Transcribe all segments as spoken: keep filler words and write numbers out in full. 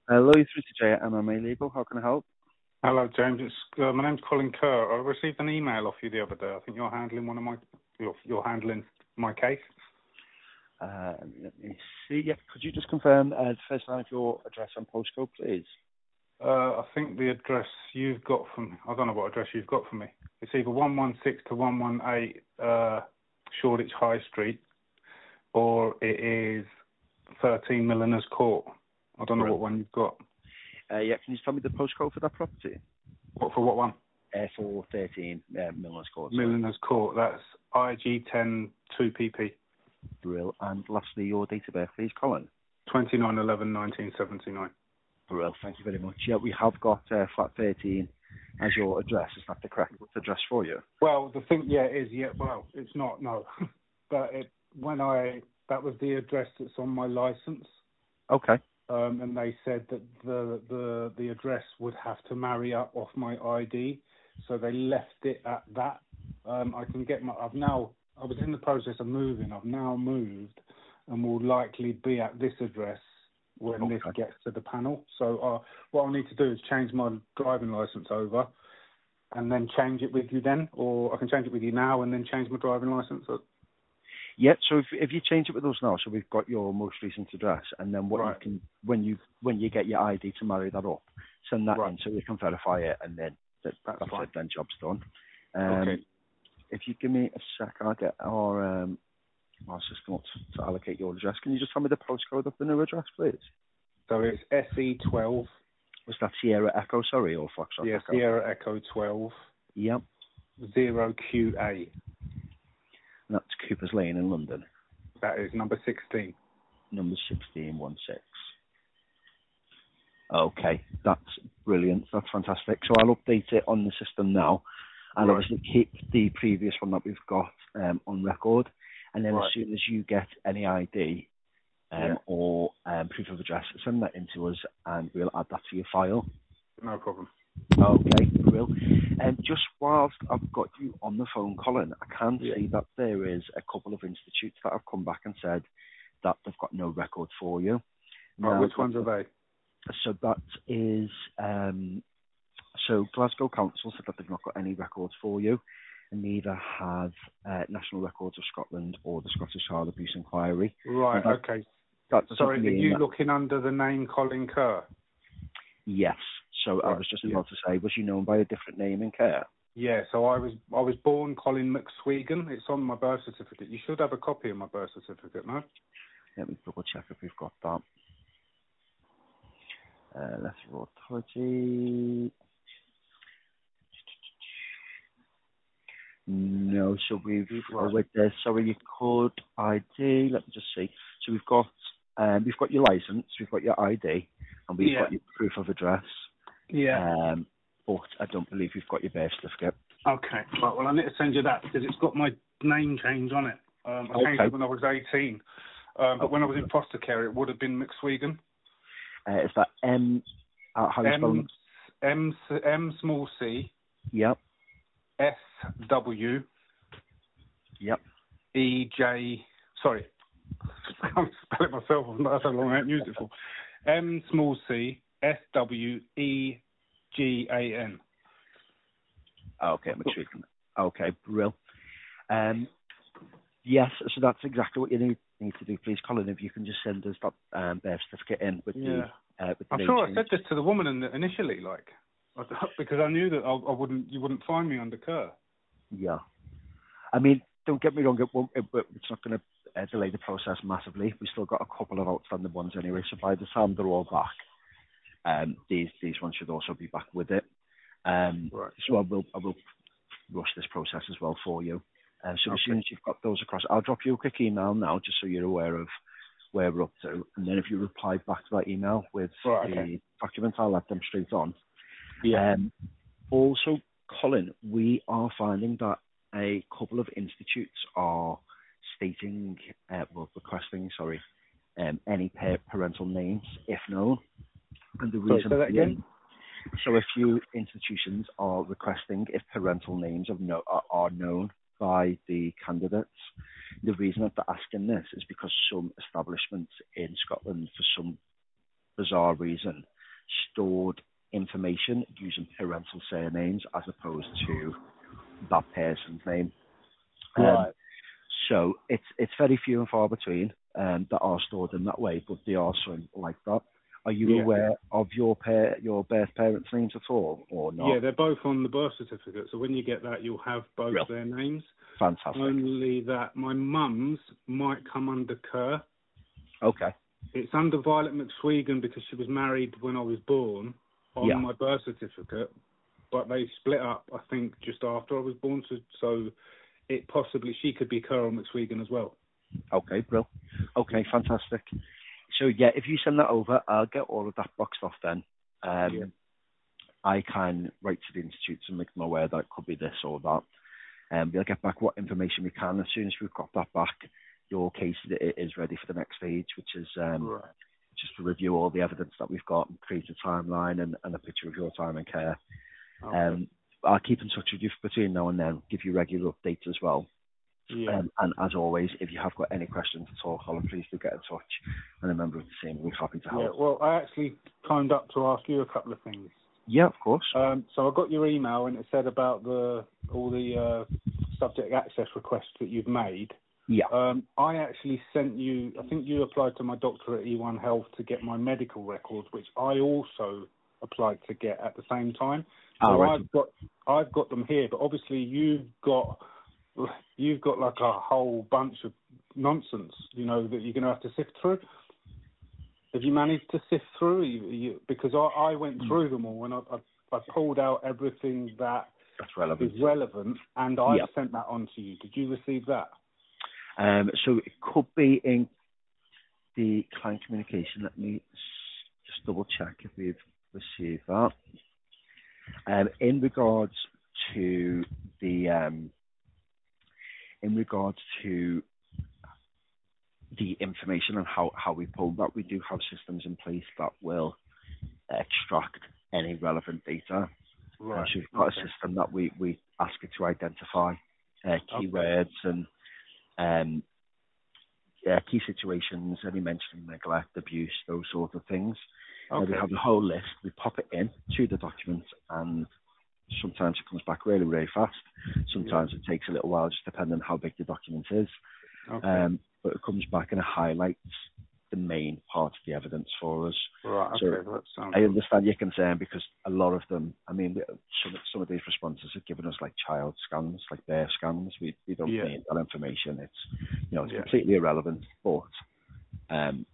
Hello, you're through to Jay at M M A Legal. How can I help? Hello, James. It's, uh, my name's Colin Kerr. I received an email off you the other day. I think you're handling one of my you're, you're handling my case. Uh, let me see. Yeah, could you just confirm uh, the first line of your address and postcode, please? Uh, I think the address you've got for me. I don't know what address you've got for me. It's either one one six to one one eight uh, Shoreditch High Street, or it is thirteen Milliners Court. I don't know Right. what one you've got. Uh, yeah, can you tell me the postcode for that property? What for what one? Uh, for thirteen uh, Miller's Court. Milliners Court. That's I G ten two P P. Brill. And lastly, your date of birth, please, Colin. twenty-nine eleven nineteen seventy-nine. Brill. Thank you very much. Yeah, we have got uh, flat thirteen as your address. Is that the correct address for you? Well, the thing, yeah, it is, yeah, well, it's not, no. But it, when I, that was the address that's on my license. Okay. Um, and they said that the, the, the address would have to marry up off my I D. So they left it at that. Um, I can get my, I've now, I was in the process of moving. I've now moved and will likely be at this address when Okay. this gets to the panel. So uh, what I need to do is change my driving license over and then change it with you then, or I can change it with you now and then change my driving license. Yeah, so if if you change it with us now, so we've got your most recent address, and then what Right. you can when you when you get your I D to marry that up, send that Right. in so we can verify it, and then that, That's that's fine. it. Then job's done. Um, Okay. If you give me a sec, I'll get our um, our system up to, to allocate your address. Can you just tell me the postcode of the new address, please? So it's S E twelve. Was that Sierra Echo, sorry, or Foxtrot Yeah, Echo? Sierra Echo twelve. Yep. zero Q A. And that's Cooper's Lane in London. That is number sixteen. Number sixteen one six. Okay, that's brilliant. That's fantastic. So I'll update it on the system now. I'll Right. obviously keep the previous one that we've got um, on record. And then Right. as soon as you get any I D um, Yeah. or um, proof of address, send that in to us and we'll add that to your file. No problem. Okay, Will. And just whilst I've got you on the phone, Colin, I can Yeah. see that there is a couple of institutes that have come back and said that they've got no record for you. Right, Now, which ones are they? so that is, um, so Glasgow Council said that they've not got any records for you, and neither have uh, National Records of Scotland or the Scottish Child Abuse Inquiry. Right, That, okay. that doesn't Sorry, are mean you that, looking under the name Colin Kerr? yes. So I Right, was just yeah. about to say, was you known by a different name in care? Yeah, so I was I was born Colin McSwegan. It's on my birth certificate. You should have a copy of my birth certificate, no? Let me double check if we've got that. Uh, let's roll authority. No, so we've Right. uh, with this. Sorry, your code I D. Let me just see. So we've got um, we've got your license, we've got your I D, and we've Yeah. got your proof of address. Yeah. Um, but I don't believe we've got your birth certificate. Okay. Right, well, I need to send you that because it's got my name change on it. Um, I changed Okay. it when I was eighteen. Um, but when I was in foster care, it would have been McSwegan. Uh, is that M? Uh, how you spell M, it? M, M small c, Yep. S W, Yep. E J, sorry, I can't spell it myself, that's how long I haven't used it for. M small c, S W, E G A N. Okay, McSwegan. Okay, brill. Um, yes, so that's exactly what you need need to do, please, Colin. If you can just send us that um, birth certificate in with Yeah. the uh, with the I'm name sure I change. said this to the woman in the, initially, like, I thought- because I knew that I, I wouldn't, you wouldn't find me under Kerr. Yeah. I mean, don't get me wrong, it won't, it, it's not going to uh, delay the process massively. We've still got a couple of outstanding ones anyway, so by the time they're all back, um, these these ones should also be back with it. Um, Right. so I will I will rush this process as well for you. Uh, so Okay. as soon as you've got those across, I'll drop you a quick email now, just so you're aware of where we're up to. And then if you reply back to that email with Right, the okay. documents, I'll let them straight on. Yeah. Um, also, Colin, we are finding that a couple of institutes are stating, uh, well, requesting, sorry, um, any pa- parental names, if known. And the Sorry, reason say that being, again? so a few institutions are requesting if parental names of no, are, are known by the candidates. The reason that they're asking this is because some establishments in Scotland, for some bizarre reason, stored information using parental surnames as opposed to that person's name. Right. Um, so it's it's very few and far between um, that are stored in that way, but there are some like that. Are you Yeah. aware of your pa- your birth parents' names at all, or not? Yeah, they're both on the birth certificate. So when you get that, you'll have both Real. their names. Fantastic. Only that my mum's might come under Kerr. Okay. It's under Violet McSwegan because she was married when I was born on Yeah. my birth certificate, but they split up, I think, just after I was born. So, so it possibly, she could be Kerr or McSwegan as well. Okay, bro. Okay, fantastic. So yeah, if you send that over, I'll get all of that boxed off then. Um, Yeah. I can write to the institutes and make them aware that it could be this or that. Um, we'll get back what information we can. As soon as we've got that back, your case i- is ready for the next stage, which is um, Right. just to review all the evidence that we've got and create a timeline and, and a picture of your time and care. Okay. Um, I'll keep in touch with you between now and then, give you regular updates as well. Yeah. Um, and as always, if you have got any questions at all, Colin, please do get in touch. And a member of the team will be happy to help. Yeah. Well, I actually phoned up to ask you a couple of things. Yeah, of course. Um, so I got your email and it said about the all the uh, subject access requests that you've made. Yeah. Um, I actually sent you, I think you applied to my doctor at E one Health to get my medical records, which I also applied to get at the same time. So Ah, right. I've got I've got them here, but obviously you've got you've got like a whole bunch of nonsense, you know, that you're going to have to sift through. Have you managed to sift through? You, you, because I, I went through them all and I, I, I pulled out everything that That's relevant. is relevant, and I Yeah. sent that on to you. Did you receive that? Um, so it could be in the client communication. Let me s- just double check if we've received that. Um, in regards to the um, in regards to the information and how, how we pull that, we do have systems in place that will extract any relevant data. Right. Uh, so we've got Okay. a system that we, we ask it to identify uh, Okay. keywords and um, yeah, key situations, any mention of neglect, abuse, those sorts of things. Uh, we Okay. have the whole list. We pop it in to the document, and sometimes it comes back really, really fast. Sometimes it takes a little while, just depending on how big the document is. Okay. Um, but it comes back and it highlights the main part of the evidence for us. Right. So Okay. That sounds I good. understand your concern because a lot of them, I mean, some, some of these responses are giving us like child scans, like birth scans. We, we don't Yeah. need that information. It's, you know, it's Yeah. completely irrelevant, but, um,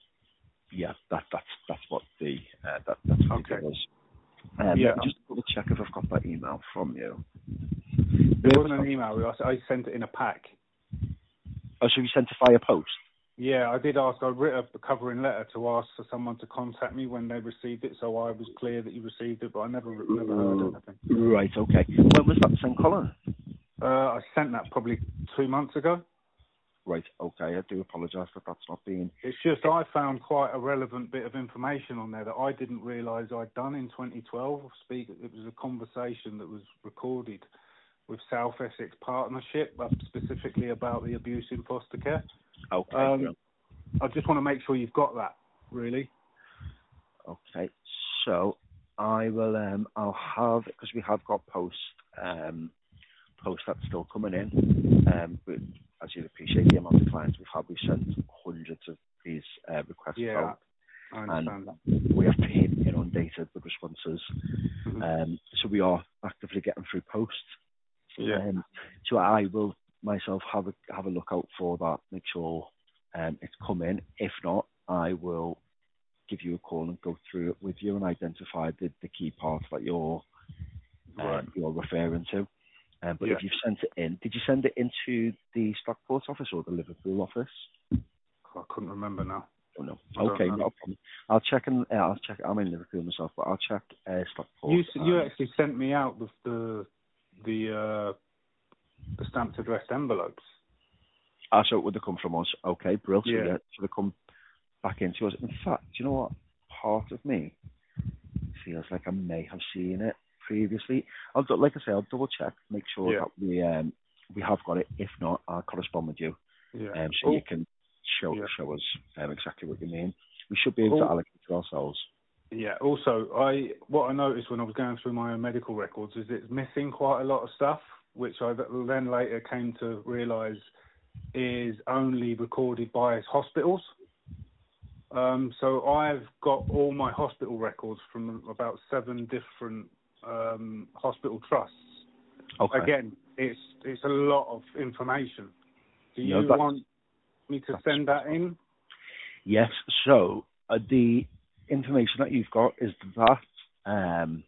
yeah, that, that's, that's what the, uh, that, that's what Okay. they give us. Um, Yeah. let me just double check if I've got that email from you. It wasn't an email. I, I sent it in a pack. Oh, so you sent it via post? Yeah, I did ask. I wrote a covering letter to ask for someone to contact me when they received it, so I was clear that you received it, but I never, never heard anything. Right, okay. When was that sent, Colin? Uh, I sent that probably two months ago. Right, okay. I do apologise that that's not been... It's just I found quite a relevant bit of information on there that I didn't realise I'd done in twenty twelve. Speak, it was a conversation that was recorded with South Essex Partnership, uh, specifically about the abuse in foster care. Okay, Um, I just want to make sure you've got that, really. okay. So I will, um, I'll have, because we have got post, um, post that's still coming in. Um, but as you'd appreciate, the amount of clients we've had, we've sent hundreds of these uh, requests Yeah, out. I understand And that. we have been inundated with responses. Mm-hmm. Um, so we are actively getting through posts. Yeah. Um, so I will myself have a have a look out for that, make sure um, it's come in. If not, I will give you a call and go through it with you and identify the, the key parts that you're um, Right. you're referring to. Um, but Yeah. if you've sent it in, did you send it into the Stockport office or the Liverpool office? I couldn't remember now. Oh no. I don't Okay, know. not a problem. I'll check and uh, I'll check. I'm in Liverpool myself, but I'll check uh, Stockport. You s- you Um, actually sent me out the the the, uh, the stamped addressed envelopes. ah, so it would have come from us. Okay, brilliant. So Yeah. yeah, it should have come back into us. In fact, do you know what? Part of me feels like I may have seen it previously. I'll do, like I say, I'll double check, make sure Yeah. that we um we have got it. If not, I'll correspond with you, Yeah. um, so Oh, you can show yeah. show us um, exactly what you mean. We should be able to Oh, allocate it ourselves. Yeah. Also, I what I noticed when I was going through my own medical records is it's missing quite a lot of stuff, which I then later came to realise is only recorded by hospitals. Um, so I've got all my hospital records from about seven different um, hospital trusts. Okay. Again, it's it's a lot of information. Do you No, want me to send that in? Yes. So uh, the information that you've got is that um,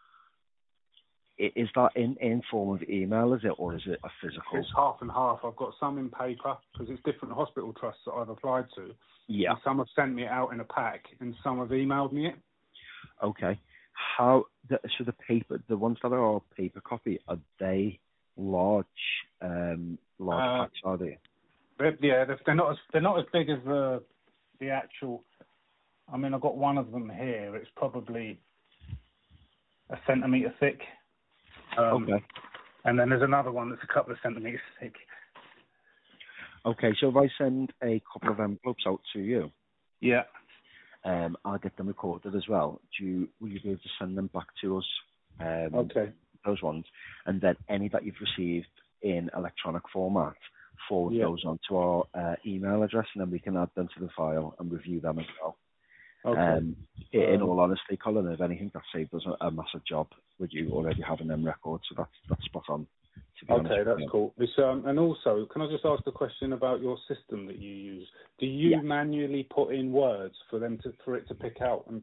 i- is that in in form of email, is it, or is it a physical? It's half and half. I've got some in paper because it's different hospital trusts that I've applied to. Yeah. And some have sent me it out in a pack, and some have emailed me it. Okay. How the, so the paper, the ones that are paper copy, are they large, um, large Uh, packs? Are they? they're, yeah, they're, they're not as they're not as big as the the actual. I mean, I've got one of them here. It's probably a centimetre thick. Um, Okay. And then there's another one that's a couple of centimetres thick. Okay. So if I send a couple of envelopes out to you, Yeah. um, I'll get them recorded as well. Do you, will you be able to send them back to us? Um, Okay. those ones, and then any that you've received in electronic format, forward Yeah. those onto our uh, email address, and then we can add them to the file and review them as well. Okay. Um, i- in Um, all honesty, Colin, if anything, that saved us a, a massive job with you already having them records, so that's that's spot on. To be honest okay, with that's you. cool. This, um, and also, can I just ask a question about your system that you use? Do you Yeah. manually put in words for them to for it to pick out? And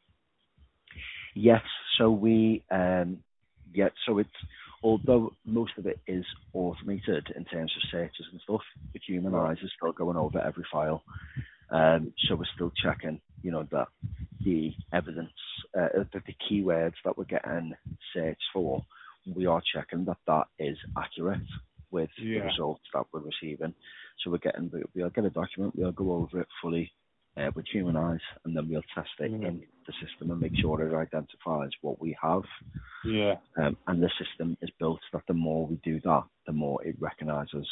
Yes. So we, um, yeah. So it's although most of it is automated in terms of searches and stuff, the human right. eyes is still going over every file. Um, so we're still checking, you know, that the evidence, uh, that the keywords that we're getting searched for, we are checking that that is accurate with the Yeah. results that we're receiving. So we're getting, we- we'll get a document, we'll go over it fully uh, with human eyes, and then we'll test it Yeah. in the system and make sure it identifies what we have. Yeah. Um, and the system is built that the more we do that, the more it recognises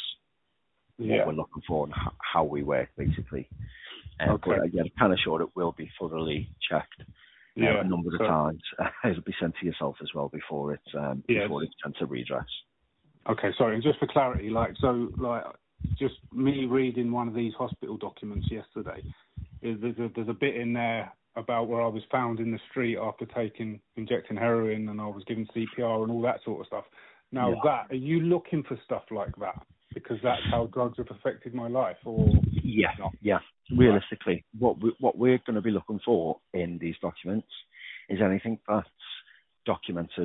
what Yeah. we're looking for and h- how we work, basically. Um, Okay. but again, kind of sure it will be thoroughly checked um, a Yeah. number of So times. It'll be sent to yourself as well before it's um, yes. before it's sent to redress. Okay. Sorry. And just for clarity, like so, like just me reading one of these hospital documents yesterday. Is there's a, there's a bit in there about where I was found in the street after taking injecting heroin and I was given C P R and all that sort of stuff. Now Yeah. that are you looking for stuff like that because that's how drugs have affected my life, or Yeah, not? yeah. Realistically, what we, what we're going to be looking for in these documents is anything that's documented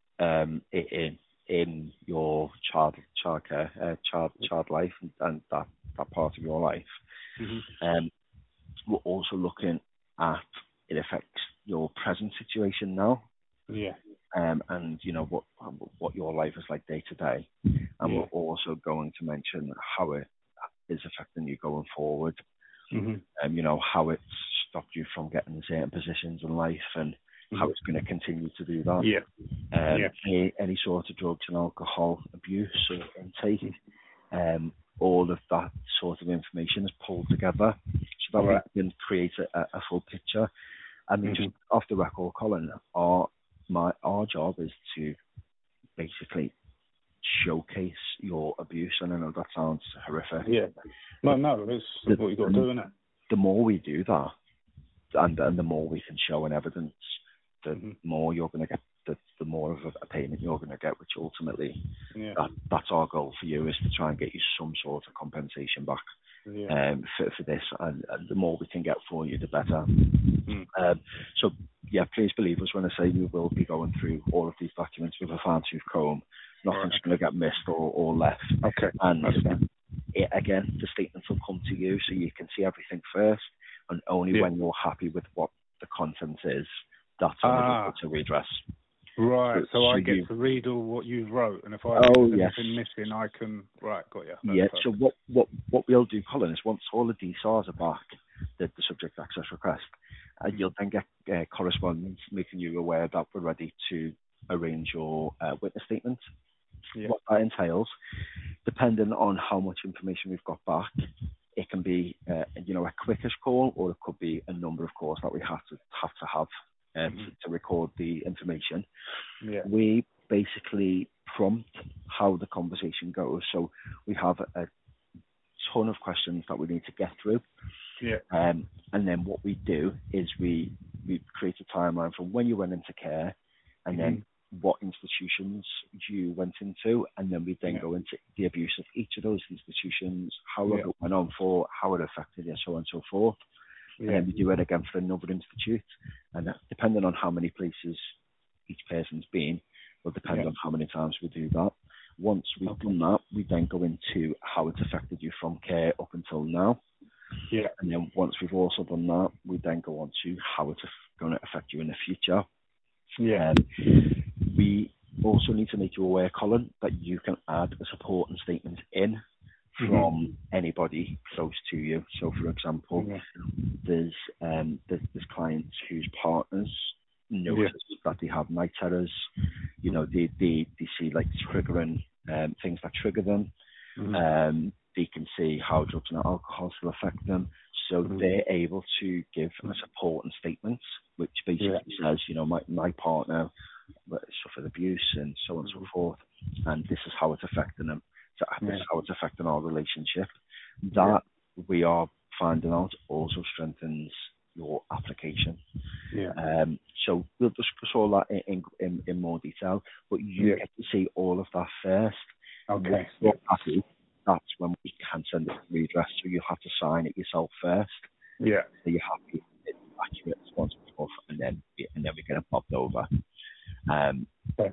um, i- in in your child childcare, uh, child child life, and, and that that part of your life. hmm Um, we're also looking at it affects your present situation now, Yeah, um, and you know what what your life is like day to day, and yeah. we're also going to mention how it is affecting you going forward. hmm Um, you know, how it's stopped you from getting certain positions in life, and hmm how it's going to continue to do that. Yeah, Um, yeah. any, any sort of drugs and alcohol abuse or intake, um, all of that sort of information is pulled together so that Right. we can create a, a full picture. I mean, hmm just off the record, Colin, our my our job is to basically showcase your abuse, and I know that sounds horrific. Yeah. No, no. That's The, what you got to do, isn't it? the more we do that, and, and the more we can show in evidence, the hmm more you're going to get, the, the more of a, a payment you're going to get, which ultimately, Yeah. that that's our goal for you, is to try and get you some sort of compensation back Yeah. um, for, for this, and, and the more we can get for you, the better. Mm. Um, so, yeah, please believe us when I say we will be going through all of these documents with a fine-tooth comb. Nothing's Right. going to get missed or, or left. Okay. And That's fine. it, again, the statements will come to you so you can see everything first, and only Yeah. when you're happy with what the content is, that's when we Ah. go to redress. Right, So, so I so get you, to read all what you wrote, and if I oh think there's yes, anything missing, I can. Right, got you. That's yeah. perfect. So what what what we'll do, Colin, is once all the D S A Rs are back, the, the subject access request, uh, you'll then get uh, correspondence making you aware that we're ready to arrange your uh, witness statement. Yeah. What that entails, depending on how much information we've got back, it can be, uh, you know, a quickish call, or it could be a number of calls that we have to have to have um, mm-hmm. to, to record the information. Yeah. We basically prompt how the conversation goes. So we have a, a ton of questions that we need to get through. Yeah. Um, and then what we do is we we create a timeline from when you went into care, and mm-hmm. then what institutions you went into, and then we then yeah. go into the abuse of each of those institutions, how long yeah. it went on for, how it affected you, so on and so forth. Yeah. And then we do it again for another institute, and that, depending on how many places each person's been, will depend yeah. on how many times we do that. Once we've okay. done that, we then go into how it's affected you from care up until now. Yeah. And then once we've also done that, we then go on to how it's going to affect you in the future. Yeah. Um, we also need to make you aware, Colin, that you can add a supporting statement in from mm-hmm. anybody close to you. So, for example, yeah. there's, um, there's there's clients whose partners notice yeah. that they have night terrors. You know, they they, they see like triggering um, things that trigger them. Mm-hmm. Um, they can see how drugs and alcohol will affect them. So mm-hmm. they're able to give a supporting statement, which basically yeah. says, you know, my, my partner suffered abuse and so on and so forth, and this is how it's affecting them. So this yeah. is how it's affecting our relationship. That yeah. we are finding out also strengthens your application. Yeah. Um, so we'll discuss all that in in, in more detail, but you yeah. get to see all of that first. Okay. What happy, that's when we can send it to redress. So you have to sign it yourself first. Yeah. So you're happy, it's accurate, so on and so forth, and then and then we get it popped over. Um, okay.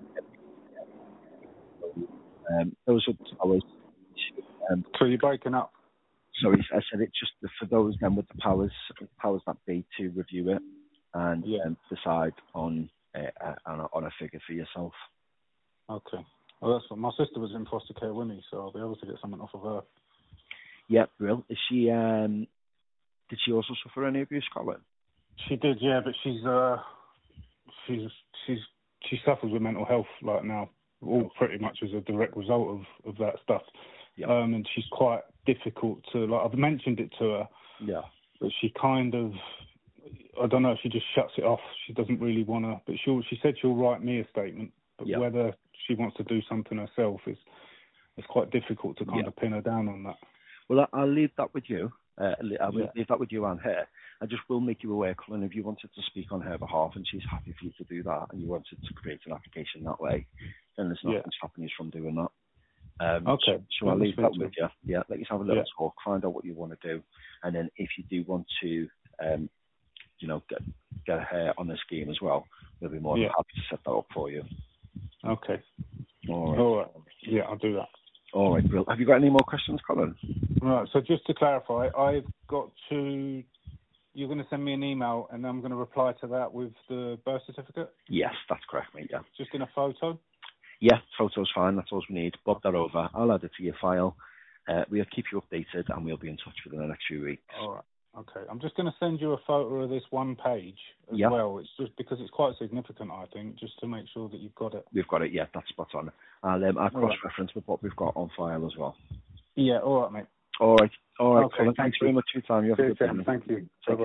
um, those are powers. Um, so you're breaking up. Sorry, I said it's just for those then with the powers, powers that be to review it and yeah. um, decide on uh, on, a, on a figure for yourself. Okay. Well, that's what my sister was in foster care with me, so I'll be able to get something off of her. Yeah, real. Is she? Um, did she also suffer any abuse, Colin? She did, yeah, but she's uh, she's she's she suffers with mental health like now, all pretty much as a direct result of, of that stuff. Yeah. Um, and she's quite difficult to like. I've mentioned it to her. Yeah. But she kind of, I don't know. She just shuts it off. She doesn't really want to. But she she said she'll write me a statement. But yeah. whether she wants to do something herself is it's quite difficult to kind yeah. of pin her down on that. Well, I'll leave that with you. Uh, I'll yeah. leave that with you and her. I just will make you aware, Colin, if you wanted to speak on her behalf and she's happy for you to do that and you wanted to create an application that way, then there's nothing yeah. stopping you from doing that. Um, okay. So, so I'll leave that with you. Yeah, let you have a little yeah. talk, find out what you want to do, and then if you do want to, um, you know, get get her on the scheme as well, we'll be more than yeah. happy to set that up for you. Okay. All right. All right. Yeah, I'll do that. All right, Bill. Have you got any more questions, Colin? Right. So just to clarify, I've got to. You're going to send me an email, and I'm going to reply to that with the birth certificate. Yes, that's correct, mate. Yeah. Just in a photo. Yeah, photo's fine. That's all we need. Bob that over. I'll add it to your file. Uh, we'll keep you updated, and we'll be in touch within the next few weeks. All right. Okay. I'm just going to send you a photo of this one page as yeah. well. It's just because it's quite significant, I think, just to make sure that you've got it. We've got it. Yeah, that's spot on. I'll, um, I'll cross-reference right. with what we've got on file as well. Yeah. All right, mate. All right. All right. Okay. Colin, thank thanks you. very much for your time. You have Cheers, a good day. Thank you. Take